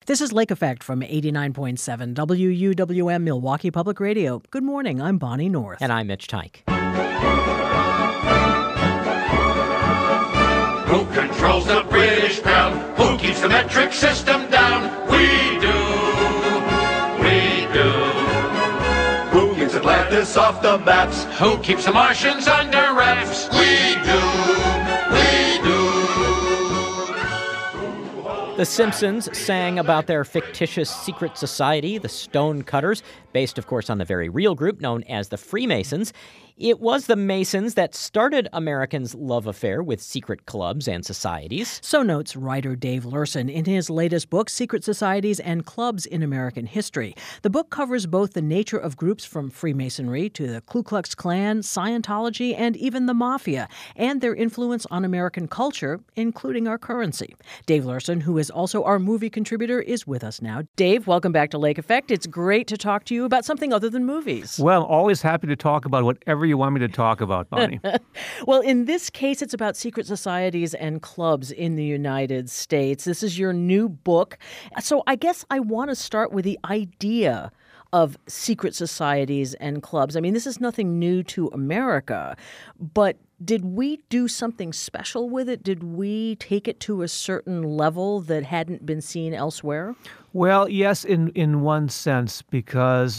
This is Lake Effect from 89.7 WUWM Milwaukee Public Radio. Good morning, I'm Bonnie North. And I'm Mitch Tyke. Who controls the British pound? Who keeps the metric system down? We do. We do. Who gets Atlantis off the maps? Who keeps the Martians under wraps? We do. We do. The Simpsons sang about their fictitious secret society, the Stonecutters, based, of course, on the very real group known as the Freemasons. It was the Masons that started Americans' love affair with secret clubs and societies. So notes writer Dave Lurson in his latest book, Secret Societies and Clubs in American History. The book covers both the nature of groups from Freemasonry to the Ku Klux Klan, Scientology, and even the Mafia, and their influence on American culture, including our currency. Dave Lurson, who is also our movie contributor, is with us now. Dave, welcome back to Lake Effect. It's great to talk to you about something other than movies. Well, always happy to talk about whatever you want me to talk about, Bonnie. Well, in this case, it's about secret societies and clubs in the United States. This is your new book. So I guess I want to start with the idea of secret societies and clubs. I mean, this is nothing new to America, but did we do something special with it? Did we take it to a certain level that hadn't been seen elsewhere? Well, yes, in one sense, because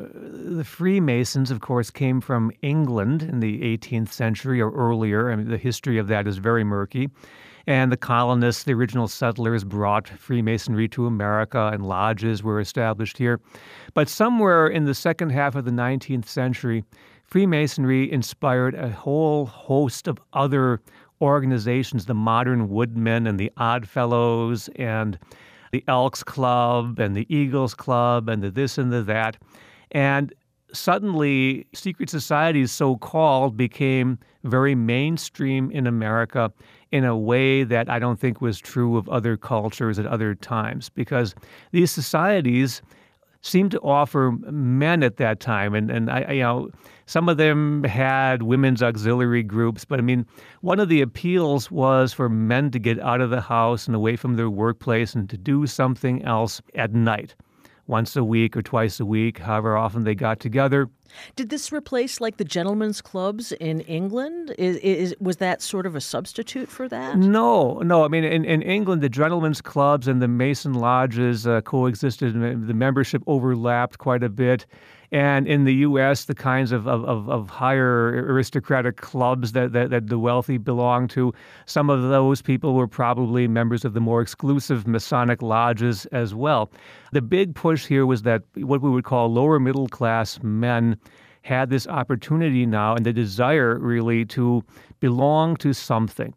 the Freemasons, of course, came from England in the 18th century or earlier. I mean, the history of that is very murky. And the colonists, the original settlers, brought Freemasonry to America, and lodges were established here. But somewhere in the second half of the 19th century, Freemasonry inspired a whole host of other organizations, the Modern Woodmen and the Odd Fellows and the Elks Club and the Eagles Club and the this and the that. And suddenly, secret societies, so-called, became very mainstream in America in a way that I don't think was true of other cultures at other times, because these societies seemed to offer men at that time, and I some of them had women's auxiliary groups, but I mean, one of the appeals was for men to get out of the house and away from their workplace and to do something else at night, once a week or twice a week, however often they got together. Did this replace like the gentlemen's clubs in England? Was that sort of a substitute for that? No. I mean, in England, the gentlemen's clubs and the Mason lodges coexisted. The membership overlapped quite a bit. And in the U.S., the kinds of higher aristocratic clubs that the wealthy belonged to, some of those people were probably members of the more exclusive Masonic lodges as well. The big push here was that what we would call lower middle class men had this opportunity now and the desire really to belong to something.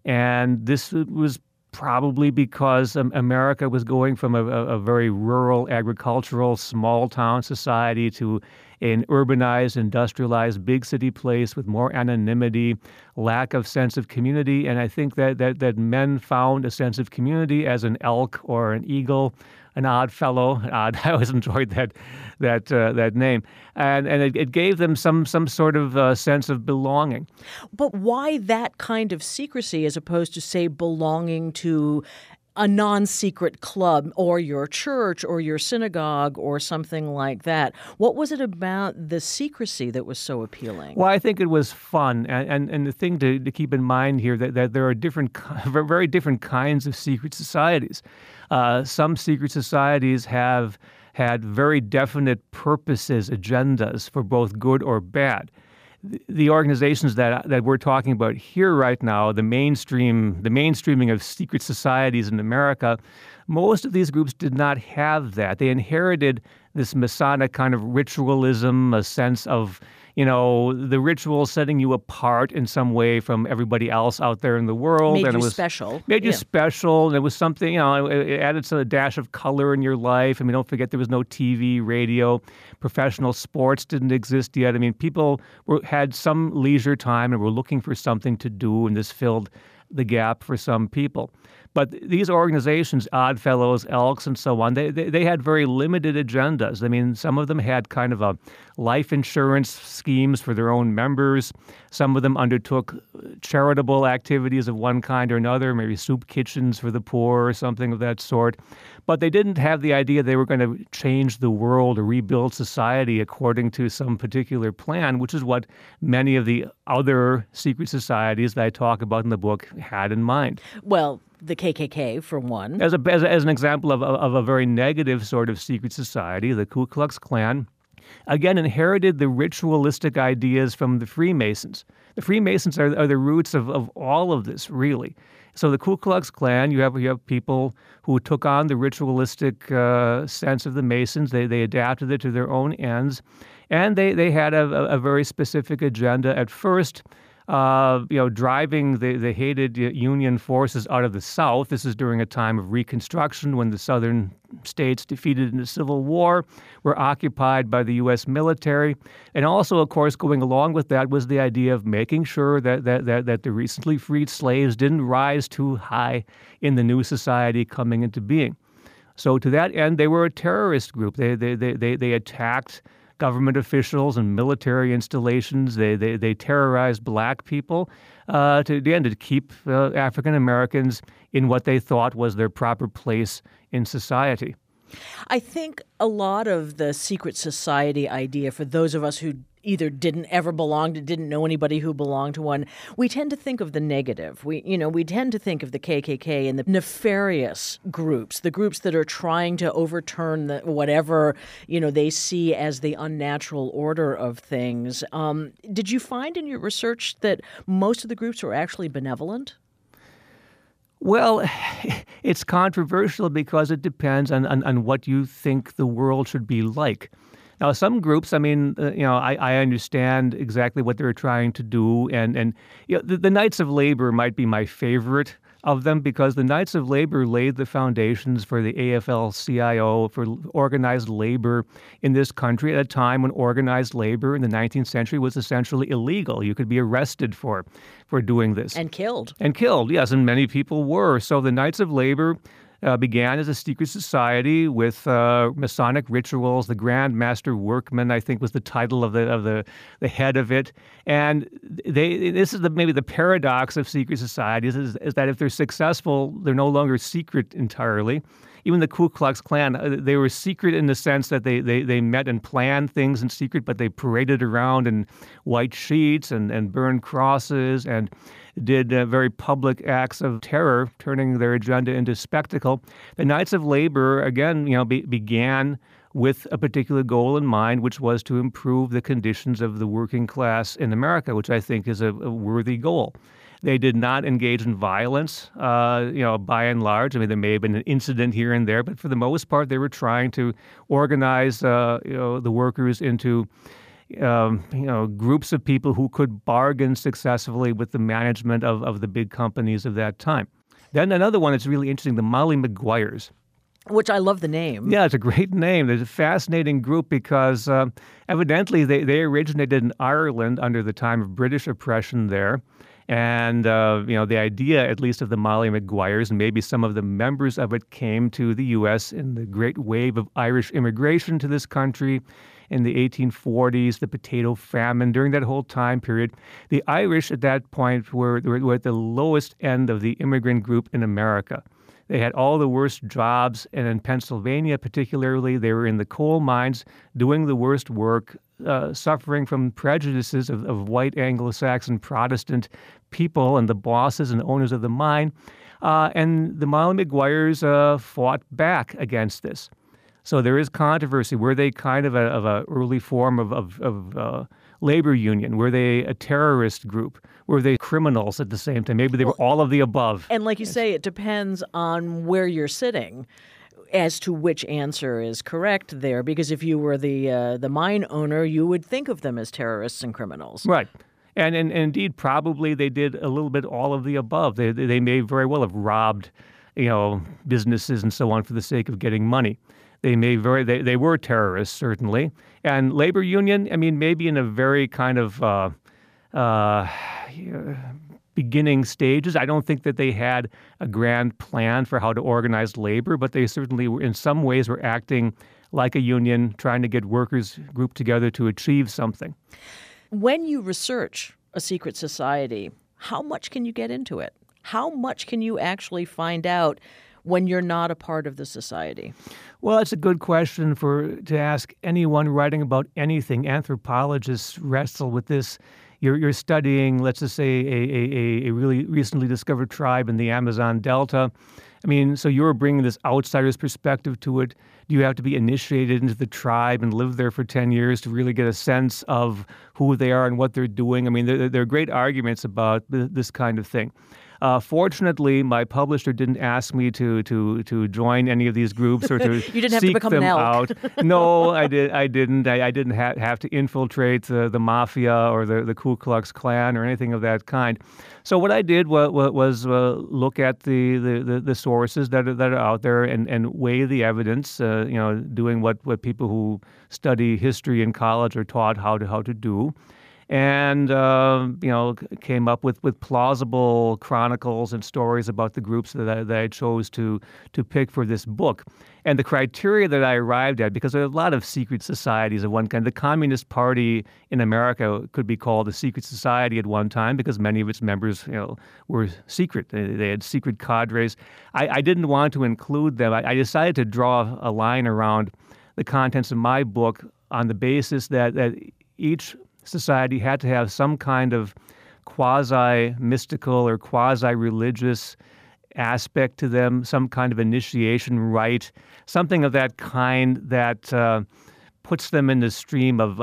And this was probably because America was going from a very rural, agricultural, small-town society to an urbanized, industrialized, big city place with more anonymity, lack of sense of community. And I think that men found a sense of community as an elk or an eagle, an odd fellow. I always enjoyed that name, and it gave them some sort of sense of belonging. But why that kind of secrecy as opposed to, say, belonging to a non-secret club or your church or your synagogue or something like that? What was it about the secrecy that was so appealing? Well, I think it was fun. And the thing to keep in mind here that there are very different kinds of secret societies. Some secret societies have had very definite purposes, agendas for both good or bad. The organizations that we're talking about here right now, the mainstreaming of secret societies in America, most of these groups did not have that. They inherited this Masonic kind of ritualism, a sense of, the ritual setting you apart in some way from everybody else out there in the world. Made and you it was special. Made you special. And it was something, it added a dash of color in your life. I mean, don't forget there was no TV, radio, professional sports didn't exist yet. I mean, people had some leisure time and were looking for something to do, and this filled the gap for some people. But these organizations, Oddfellows, Elks, and so on, they had very limited agendas. I mean, some of them had kind of a life insurance schemes for their own members. Some of them undertook charitable activities of one kind or another, maybe soup kitchens for the poor or something of that sort. But they didn't have the idea they were going to change the world or rebuild society according to some particular plan, which is what many of the other secret societies that I talk about in the book had in mind. Well, the KKK, for one. As an example of a very negative sort of secret society, the Ku Klux Klan, again, inherited the ritualistic ideas from the Freemasons. The Freemasons are the roots of all of this, really. So the Ku Klux Klan, you have people who took on the ritualistic sense of the Masons. They adapted it to their own ends, and they had a very specific agenda at first. Driving the hated Union forces out of the South. This is during a time of Reconstruction when the Southern states defeated in the Civil War were occupied by the U.S. military. And also, of course, going along with that was the idea of making sure that the recently freed slaves didn't rise too high in the new society coming into being. So to that end, they were a terrorist group. They attacked government officials and military installations. They terrorized black people to keep African Americans in what they thought was their proper place in society. I think a lot of the secret society idea, for those of us who either didn't ever belong to, didn't know anybody who belonged to one, we tend to think of the negative. We tend to think of the KKK and the nefarious groups, the groups that are trying to overturn whatever, they see as the unnatural order of things. Did you find in your research that most of the groups were actually benevolent? Well, it's controversial because it depends on what you think the world should be like. Now, some groups, I understand exactly what they're trying to do, and the Knights of Labor might be my favorite of them because the Knights of Labor laid the foundations for the AFL-CIO, for organized labor in this country at a time when organized labor in the 19th century was essentially illegal. You could be arrested for doing this. And killed. And killed, yes, and many people were. So the Knights of Labor began as a secret society with Masonic rituals. The Grand Master Workman, I think, was the title of the head of it. And this is maybe the paradox of secret societies is that if they're successful, they're no longer secret entirely. Even the Ku Klux Klan, they were secret in the sense that they met and planned things in secret, but they paraded around in white sheets and burned crosses and did very public acts of terror, turning their agenda into spectacle. The Knights of Labor, again, began with a particular goal in mind, which was to improve the conditions of the working class in America, which I think is a worthy goal. They did not engage in violence, by and large. I mean, there may have been an incident here and there, but for the most part, they were trying to organize, the workers into groups of people who could bargain successfully with the management of the big companies of that time. Then another one that's really interesting, the Molly Maguires. Which I love the name. Yeah, it's a great name. It's a fascinating group because evidently they originated in Ireland under the time of British oppression there. And, the idea, at least of the Molly Maguires, and maybe some of the members of it came to the U.S. in the great wave of Irish immigration to this country in the 1840s, the potato famine. During that whole time period, the Irish at that point were at the lowest end of the immigrant group in America. They had all the worst jobs, and in Pennsylvania particularly, they were in the coal mines doing the worst work, suffering from prejudices of white Anglo-Saxon Protestant people and the bosses and owners of the mine. And the Molly Maguires fought back against this. So there is controversy. Were they kind of a early form of labor union? Were they a terrorist group? Were they criminals at the same time? Maybe they were all of the above. And like you say, it depends on where you're sitting as to which answer is correct there. Because if you were the mine owner, you would think of them as terrorists and criminals. Right. And indeed, probably they did a little bit all of the above. They may very well have robbed, businesses and so on for the sake of getting money. They were terrorists, certainly. And labor union, maybe in a very kind of beginning stages. I don't think that they had a grand plan for how to organize labor, but they certainly were, in some ways, were acting like a union, trying to get workers grouped together to achieve something. When you research a secret society, how much can you get into it? How much can you actually find out when you're not a part of the society? Well, it's a good question to ask anyone writing about anything. Anthropologists wrestle with this. You're studying, let's just say, a really recently discovered tribe in the Amazon Delta. I mean, so you're bringing this outsider's perspective to it. Do you have to be initiated into the tribe and live there for 10 years to really get a sense of who they are and what they're doing? I mean, there are great arguments about this kind of thing. Fortunately, my publisher didn't ask me to join any of these groups or to You didn't have to seek become them an elk. out. No, I didn't. I didn't have to infiltrate the mafia or the Ku Klux Klan or anything of that kind. So what I did was look at the sources that are out there and weigh the evidence. Doing what people who study history in college are taught how to do. And, came up with plausible chronicles and stories about the groups that I chose to pick for this book. And the criteria that I arrived at, because there are a lot of secret societies of one kind. The Communist Party in America could be called a secret society at one time because many of its members, were secret. They had secret cadres. I didn't want to include them. I decided to draw a line around the contents of my book on the basis that each society had to have some kind of quasi-mystical or quasi-religious aspect to them, some kind of initiation rite, something of that kind that puts them in the stream of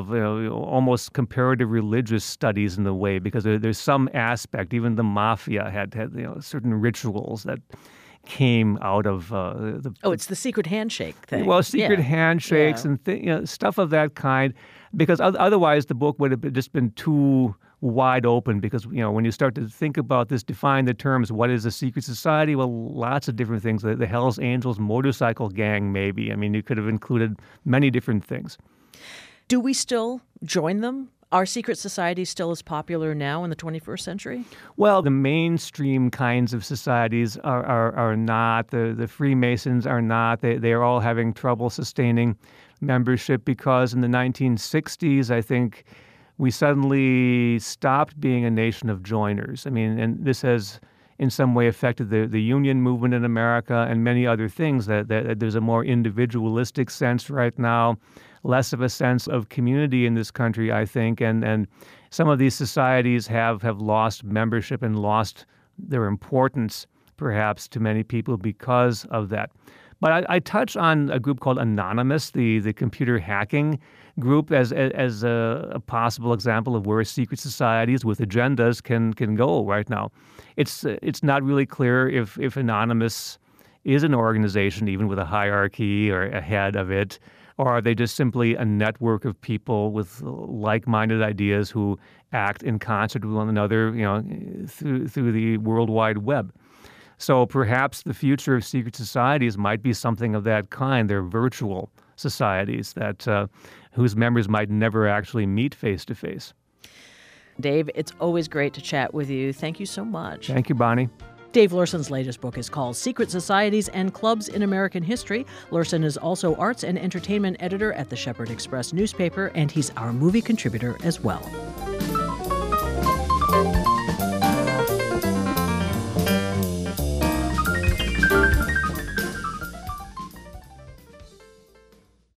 almost comparative religious studies in a way, because there's some aspect. Even the mafia had certain rituals that came out of it's the secret handshake thing. Well, secret handshakes and stuff of that kind, because otherwise the book would have just been too wide open. Because when you start to think about this, define the terms. What is a secret society? Well, lots of different things. The Hells Angels motorcycle gang, maybe. I mean, you could have included many different things. Do we still join them? Are secret societies still as popular now in the 21st century? Well, the mainstream kinds of societies are not. The Freemasons are not. They are all having trouble sustaining membership because in the 1960s, I think, we suddenly stopped being a nation of joiners. I mean, and this has in some way affected the union movement in America and many other things, that there's a more individualistic sense right now, less of a sense of community in this country, I think, and some of these societies have lost membership and lost their importance, perhaps, to many people because of that. But I touch on a group called Anonymous, the computer hacking group, as a possible example of where secret societies with agendas can go right now. It's not really clear if Anonymous is an organization, even with a hierarchy or a head of it, or are they just simply a network of people with like-minded ideas who act in concert with one another, through the World Wide Web. So perhaps the future of secret societies might be something of that kind. They're virtual societies that whose members might never actually meet face to face. Dave, it's always great to chat with you. Thank you so much. Thank you, Bonnie. Dave Lurson's latest book is called Secret Societies and Clubs in American History. Lurson is also arts and entertainment editor at the Shepherd Express newspaper, and he's our movie contributor as well.